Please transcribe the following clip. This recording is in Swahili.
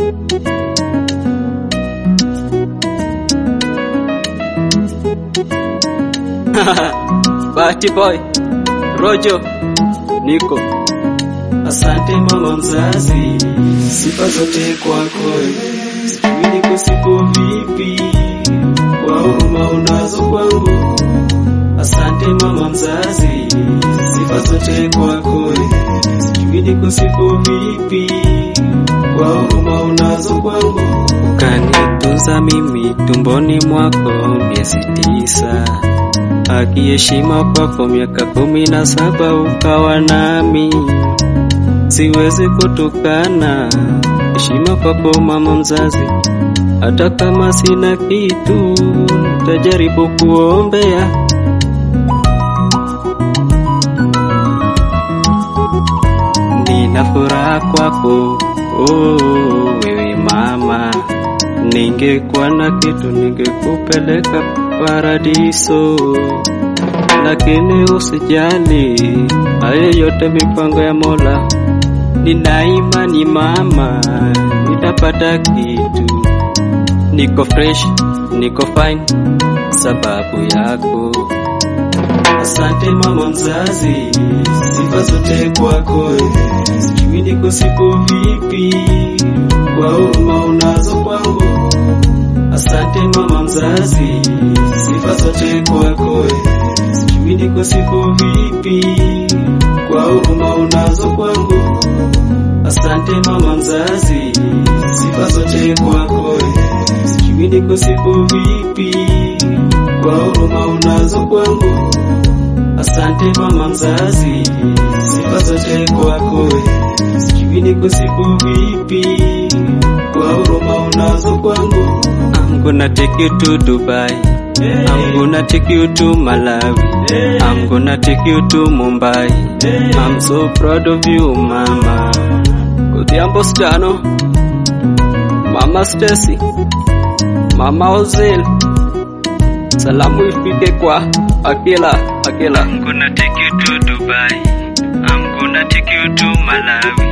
Bahati boy, Rojo, Niko. Asante mama mzazi, sifa zote kwako. Sijui niko sipo vipi, kwa huruma unazo kwangu. Asante mama mzazi, sifa zote kwako. Sijui niko sipo vipi, kwa huruma unazo kwangu. Ukanitunza mimi tumboni mwako miezi 9. Akiheshima kwako miaka 17 ukawa nami. Siwezi kutukana heshima kwako mama mzazi. Hata kama sina kitu nitajaribu kuombea. Nina furaha kwako wewe mama. Ningekuwa na kitu ningekupeleka paradiso, lakini usijali, hayo yote mipango ya Mola. Nina imani mama, nitapata kitu. Niko fresh, niko fine, sababu yako. Asante mama mzazi, sifa zote kwako. Sijui niko sipo vipi, kwa huruma unazo kwangu. Asante mama mzazi, sifa zote kwako. Sijui niko sipo vipi, kwa huruma unazo kwangu. Asante mama mzazi, sifa zote kwako. Sijui niko sipo vipi, kwa huruma unazo kwangu. Asante mama mzazi, sifa zote kwako. Sijui niko sipo vipi, kwa huruma unazo kwangu. I'm gonna take you to Dubai. I'm gonna take you to Malawi. I'm gonna take you to Mumbai. I'm so proud of you mama. Kudhiambo Stano, Mama Stacy, Mama Ozil. Salamu ifike kwa Akila. I'm gonna take you to Dubai. I'm gonna take you to Malawi.